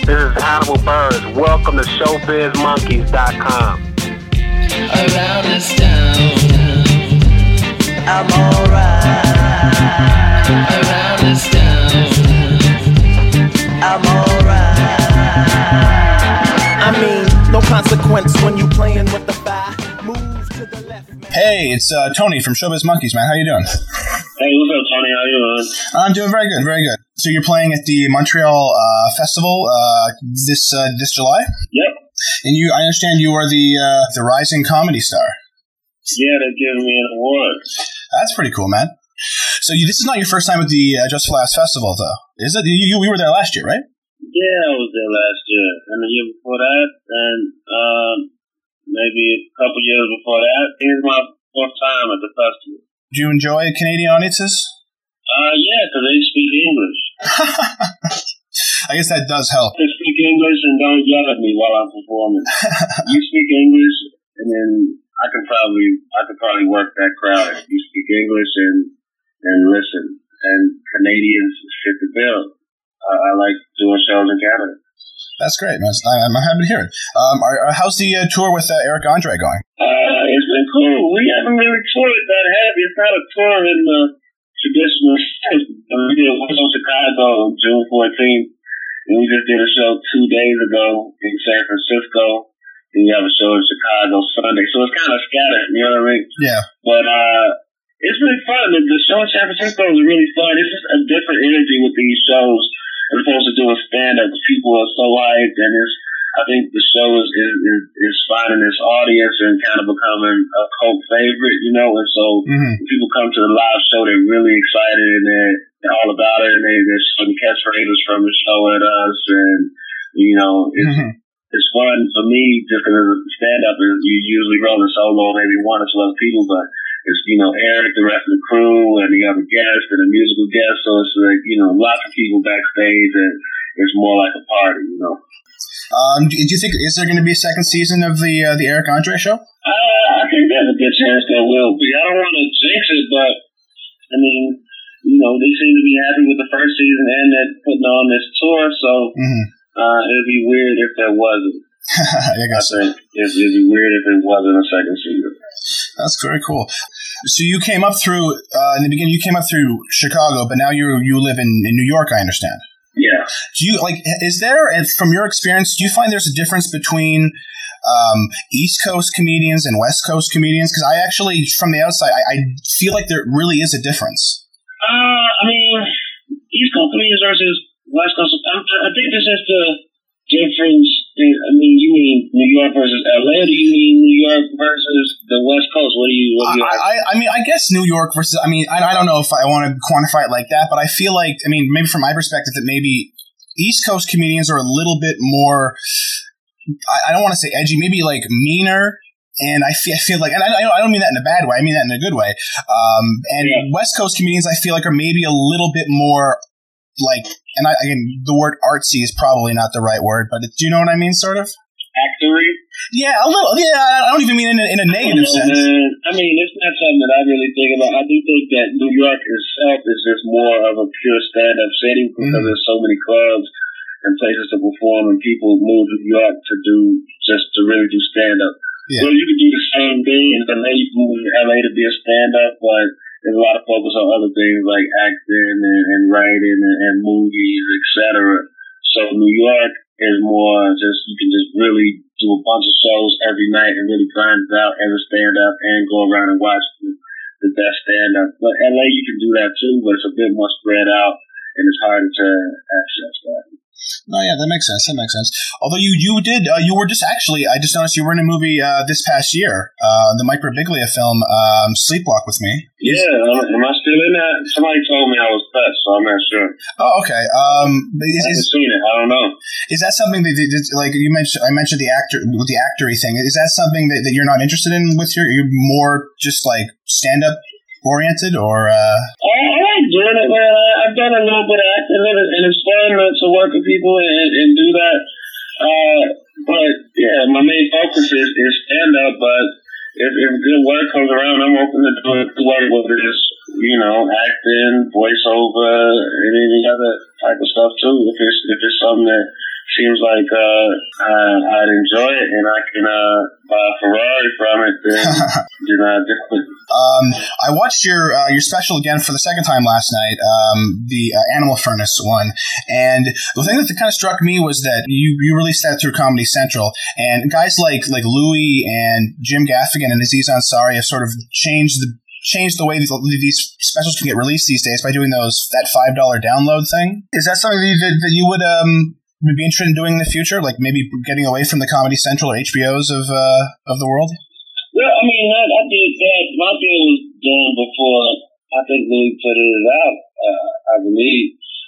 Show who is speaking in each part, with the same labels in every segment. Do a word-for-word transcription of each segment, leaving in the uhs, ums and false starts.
Speaker 1: This is Hannibal Burrs. Welcome to showbiz monkeys dot com.
Speaker 2: Around this town,
Speaker 3: I'm alright.
Speaker 2: around this town,
Speaker 3: I'm alright. I mean, no consequence when you playing with the fire. Move to the left. Man.
Speaker 4: Hey, it's uh, Tony from Showbiz Monkeys, man. How you doing?
Speaker 5: Hey, what's up, Tony? How you doing?
Speaker 4: I'm doing very good, very good. So you're playing at the Montreal uh, Festival uh, this uh, this July?
Speaker 5: Yep.
Speaker 4: And you, I understand you are the uh, the rising comedy star.
Speaker 5: Yeah, they're giving me an award.
Speaker 4: That's pretty coal, man. So you, this is not your first time at the uh, Just for Laughs Festival, though, is it? You, you, we were there last year, right?
Speaker 5: Yeah, I was there last year, and the year before that, and um, maybe a couple years before that. Here's my fourth time at the festival.
Speaker 4: Do you enjoy Canadian audiences?
Speaker 5: Uh, yeah, because they speak English.
Speaker 4: I guess that does help.
Speaker 5: They speak English and don't yell at me while I'm performing. You speak English, and then I could probably I could probably work that crowd. You speak English and and listen, and Canadians fit the bill. Uh, I like doing shows in Canada.
Speaker 4: That's great, man. I'm happy to hear it. Um, are, how's the uh, tour with uh, Eric Andre going?
Speaker 5: Uh, it's been cool. We haven't really toured that heavy. It's not a tour in the traditional sense. We did one in Chicago on June fourteenth, and we just did a show two days ago in San Francisco. And we have a show in Chicago Sunday. So it's kind of scattered, you know what I mean?
Speaker 4: Yeah.
Speaker 5: But uh, it's really fun. The, the show in San Francisco is really fun. It's just a different energy with these shows as opposed to doing stand-up. People are so hyped, and it's, I think the show is, is, is, is finding its audience and kind of becoming a cult favorite, you know? And so mm-hmm. when people come to the live show, they're really excited, and they're, they're all about it, and they, they're showing catchphrases from the show at us, and, you know, it's... Mm-hmm. It's fun for me just because stand-up is you usually rolling solo, maybe one or two other people, but it's, you know, Eric, the rest of the crew, and the other guests, and the musical guests, so it's like, you know, lots of people backstage, and it's more like a party, you know.
Speaker 4: Um, do you think, is there going to be a second season of the uh, the Eric Andre show?
Speaker 5: Uh, I think there's a good chance there will be. I don't want to jinx it, but, I mean, you know, they seem to be happy with the first season, and they're putting on this tour, so... Mm-hmm. Uh, it'd be weird if there wasn't.
Speaker 4: I guess
Speaker 5: I think it'd, it'd be weird if it wasn't a second season.
Speaker 4: That's very cool. So you came up through, uh, in the beginning, you came up through Chicago, but now you you live in, in New York, I understand.
Speaker 5: Yeah.
Speaker 4: Do you, like, is there, from your experience, do you find there's a difference between um, East Coast comedians and West Coast comedians? Because I actually, from the outside, I, I feel like there really is a difference.
Speaker 5: Uh, I mean, East Coast comedians versus West Coast, I think this is the difference. I mean, you mean New York versus L A, or do you mean New York versus the West Coast? What do you, what do you
Speaker 4: I, I, I mean, I guess New York versus, I mean, I, I don't know if I want to quantify it like that, but I feel like, I mean, maybe from my perspective, that maybe East Coast comedians are a little bit more, I, I don't want to say edgy, maybe like meaner. And I feel, I feel like, and I, I don't mean that in a bad way, I mean that in a good way. Um, and yeah. West Coast comedians, I feel like, are maybe a little bit more like, and I, again, the word artsy is probably not the right word, but do you know what I mean, sort of?
Speaker 5: Actory?
Speaker 4: Yeah, a little. Yeah, I don't even mean in a, in a negative
Speaker 5: I know,
Speaker 4: sense.
Speaker 5: Man. I mean, it's not something that I really think about. I do think that New York itself is just more of a pure stand-up city because mm-hmm. there's so many clubs and places to perform, and people move to New York to do, just to really do stand-up. Yeah. Well, you can do the same thing in L A. You can move to L A to be a stand-up, but there's a lot of focus on other things like acting and, and writing and, and movies, et cetera. So New York is more just, you can just really do a bunch of shows every night and really grind it out as a stand-up and go around and watch the, the best stand-up. But L A, you can do that too, but it's a bit more spread out and it's harder to access that.
Speaker 4: No, yeah, that makes sense. That makes sense. Although you, you did, uh, you were just actually, I just noticed you were in a movie uh, this past year, uh, the Mike Birbiglia film, um, Sleepwalk with Me.
Speaker 5: Yeah, am I still in that? Somebody told me I was cut, so I'm not sure.
Speaker 4: Oh, okay. Um, is,
Speaker 5: I haven't seen it. I don't know.
Speaker 4: Is that something that, that, like you mentioned? I mentioned the actor with the actory thing. Is that something that, that you're not interested in with your? You're more just like stand up oriented, or? Uh...
Speaker 5: I, I like doing it, man. I, I've done a little bit of acting, and it's fun to work with people and, and do that. Uh, but yeah, my main focus is, is stand up. But if, if good work comes around, I'm open to doing good work, whether it's, you know, acting, voiceover, and any other type of stuff too. If it's if it's something that seems like uh, I, I'd enjoy it, and I can uh, buy a Ferrari from it. Then, then I do it.
Speaker 4: Um, I watched your uh, your special again for the second time last night, um, the uh, Animal Furnace one, and the thing that kind of struck me was that you, you released that through Comedy Central, and guys like like Louis and Jim Gaffigan and Aziz Ansari have sort of changed the changed the way these, these specials can get released these days by doing those that five dollar download thing. Is that something that you, that, that you would um would be interested in doing in the future, like maybe getting away from the Comedy Central or H B Os of uh, of the world?
Speaker 5: Well, I mean, I, I did that. My deal was done before I think Louis put it out, uh, I believe.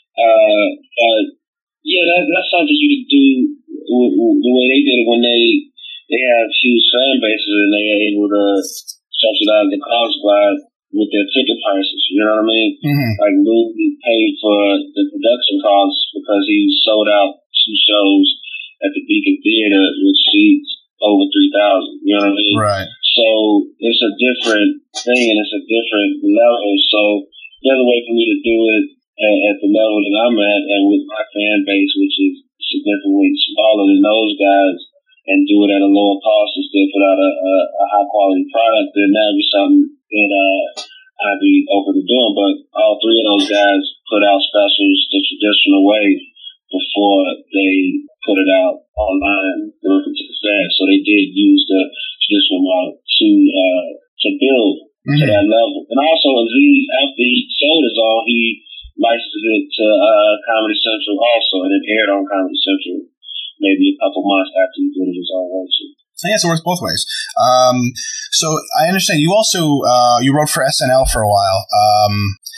Speaker 5: Uh, uh, yeah, that, that's something you could do w- w- the way they did it when they they have huge fan bases and they are able to subsidize the cost by with their ticket prices. You know what I mean?
Speaker 4: Mm-hmm.
Speaker 5: Like Louis paid for the production costs because he sold out two shows at the Beacon Theater with seats over three thousand. You know what I mean?
Speaker 4: Right.
Speaker 5: So it's a different thing and it's a different level. So there's a way for me to do it at, at the level that I'm at and with my fan base, which is significantly smaller than those guys, and do it at a lower cost and still put out a, a, a high quality product. Then that would be something that uh, I'd be open to doing. But all three of those guys put out specials the traditional way before they put it out online directly to the fans. So they did use the traditional model to uh, to build mm-hmm. to that level. And also, Aziz, after he sold his own, he licensed it to uh, Comedy Central also, and it aired on Comedy Central maybe a couple months after he did it his own way too.
Speaker 4: So yes, it works both ways. Um, so I understand you also uh, you wrote for S N L for a while. Um,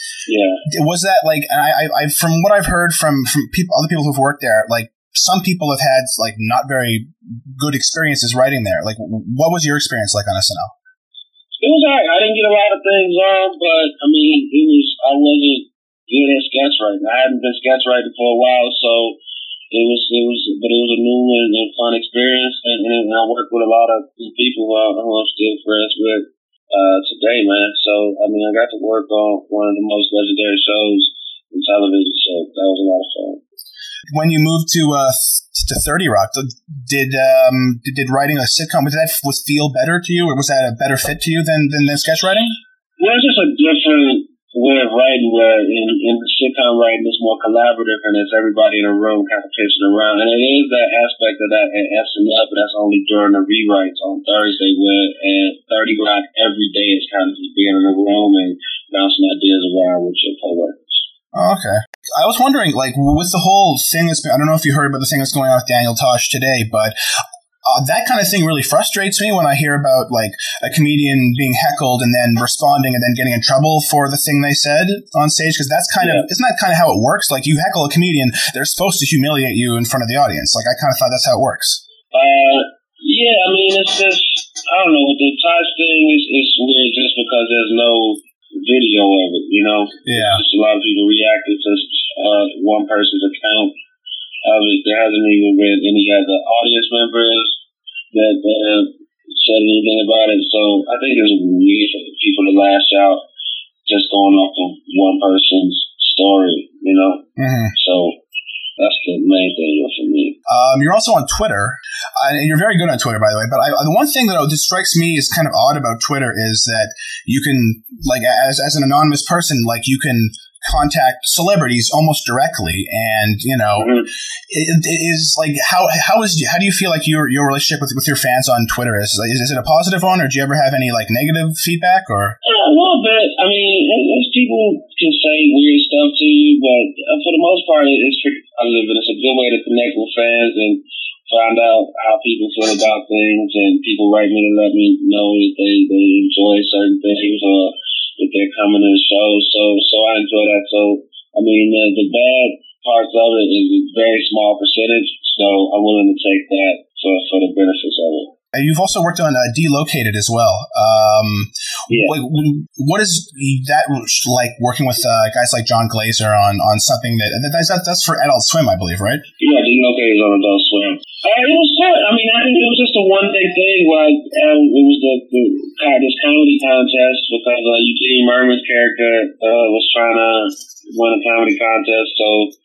Speaker 5: yeah.
Speaker 4: Was that like? I, I, from what I've heard from from people, other people who've worked there, like some people have had like not very good experiences writing there. Like, what was your experience like on S N L?
Speaker 5: It was alright. I didn't get a lot of things on, but I mean, it was. I wasn't good at sketch writing. I hadn't been sketch writing for a while, so. It was, it was, but it was a new and, and fun experience, and, and I worked with a lot of people who, I, who I'm still friends with uh, today, man. So, I mean, I got to work on one of the most legendary shows in television, so that was a lot of fun.
Speaker 4: When you moved to uh, to thirty Rock, did um did, did writing a sitcom, did that was feel better to you, or was that a better fit to you than than, than sketch writing?
Speaker 5: Well, it's just a different way of writing, where in, in the sitcom writing it's more collaborative and it's everybody in a room kind of pitching around, and it is that aspect of that at S N L, but that's only during the rewrites on Thursday, where at thirty Rock every day is kind of just being in a room and bouncing ideas around with your coworkers.
Speaker 4: Oh, okay. I was wondering, like, with the whole thing that's been, I don't know if you heard about the thing that's going on with Daniel Tosh today, but Uh, that kind of thing really frustrates me when I hear about like a comedian being heckled and then responding and then getting in trouble for the thing they said on stage, because that's kind yeah. of isn't that kind of how it works? Like, you heckle a comedian, they're supposed to humiliate you in front of the audience. Like, I kind of thought that's how it works.
Speaker 5: Uh, yeah, I mean, it's just, I don't know, the Tosh thing is, is weird just because there's no video of it, you know?
Speaker 4: Yeah.
Speaker 5: Just a lot of people reacted to uh, one person's account of it. There hasn't even been any other audience members that uh, said anything about it. So I think it's weird for people to lash out just going off of one person's story, you know? Mm-hmm. So that's the main thing for me.
Speaker 4: Um, you're also on Twitter, uh, and you're very good on Twitter, by the way. But I, the one thing that strikes me is kind of odd about Twitter is that you can, like, as as an anonymous person, like, you can contact celebrities almost directly, and you know, mm-hmm. it, it is like how how is how do you feel like your your relationship with with your fans on Twitter is? Is, is it a positive one, or do you ever have any like negative feedback? Or
Speaker 5: yeah, a little bit. I mean, as people can say weird stuff to you, but for the most part, it's pretty positive, and it's a good way to connect with fans and find out how people feel about things. And people write me to let me know that they they enjoy certain things, or that they're coming to the show, so so I enjoy that. So I mean, uh, the bad parts of it is a very small percentage, so I'm willing to take that for for the benefits of it.
Speaker 4: You've also worked on uh, Delocated as well. Um,
Speaker 5: yeah.
Speaker 4: What, what is that like working with uh, guys like John Glazer on, on something that that's that's for Adult Swim, I believe, right?
Speaker 5: Yeah, Delocated is on Adult Swim. Uh, it was fun. I mean, I think it was just a one day thing. Like um, it was the, the uh, this comedy contest because uh, Eugene Merman's character uh, was trying to win a comedy contest, so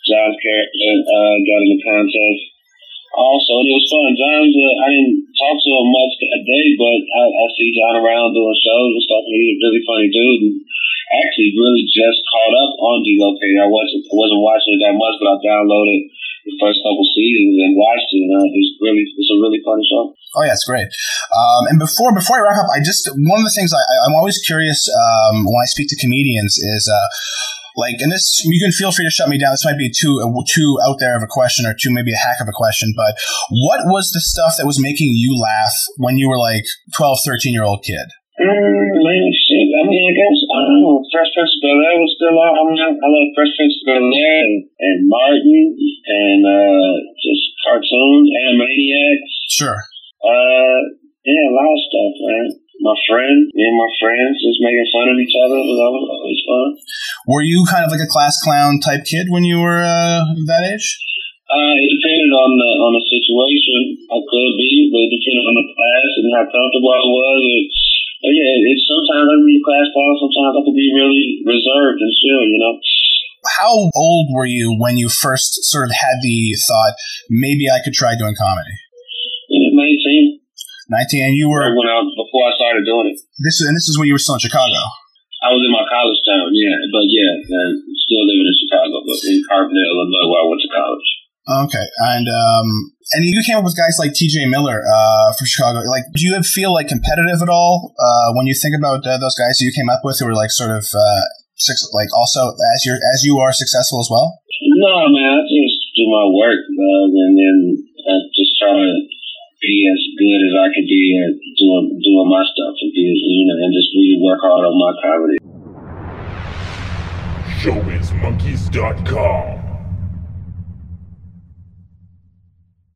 Speaker 5: John's character uh, got in the contest. Also, it was fun. John's, uh, I didn't talk to him much that day, but I, I see John around doing shows and stuff, and he's a really funny dude. And actually, really just caught up on Delocated. I wasn't I wasn't watching it that much, but I downloaded the first couple seasons and watched it. And uh, it's really it's a really fun show.
Speaker 4: Oh yeah, it's great. Um, and before before I wrap up, I just one of the things I, I'm always curious um, when I speak to comedians is. Uh, Like, and this, you can feel free to shut me down. This might be too too out there of a question or too maybe a hack of a question, but what was the stuff that was making you laugh when you were like twelve, thirteen-year-old kid?
Speaker 5: Mm, man, shit. I mean, I guess, I don't know, Fresh Prince of Bel-Air was still on. I mean, I love Fresh Prince of Bel-Air and, and Martin and uh, just cartoons, Animaniacs.
Speaker 4: Sure.
Speaker 5: Uh, yeah, a lot of stuff, man. My friend, me and my friends just making fun of each other was always, always fun.
Speaker 4: Were you kind of like a class clown type kid when you were uh, that age?
Speaker 5: Uh, it depended on the on the situation. I could be, but it depended on the class and how comfortable I was. It, but yeah, it's sometimes I could be a class clown, sometimes I could be really reserved and chill, you know.
Speaker 4: How old were you when you first sort of had the thought, maybe I could try doing comedy?
Speaker 5: Yeah, nineteen.
Speaker 4: nineteen, and you were...
Speaker 5: I went out before I started doing it.
Speaker 4: This And this is when you were still in Chicago?
Speaker 5: I was in my college town, yeah. But yeah, and still living in Chicago, but in Carbondale, Illinois, where I went to college.
Speaker 4: Okay, and um, and you came up with guys like T J Miller uh, from Chicago. Like, do you feel like competitive at all uh, when you think about uh, those guys who you came up with who were like sort of uh, six, like also as you as you are successful as well?
Speaker 5: No, man, I just do my work, uh, and then I just try to be as good as I could be at doing doing my stuff, and be, you know, and just really work hard on my comedy.
Speaker 6: Showbiz Monkeys dot com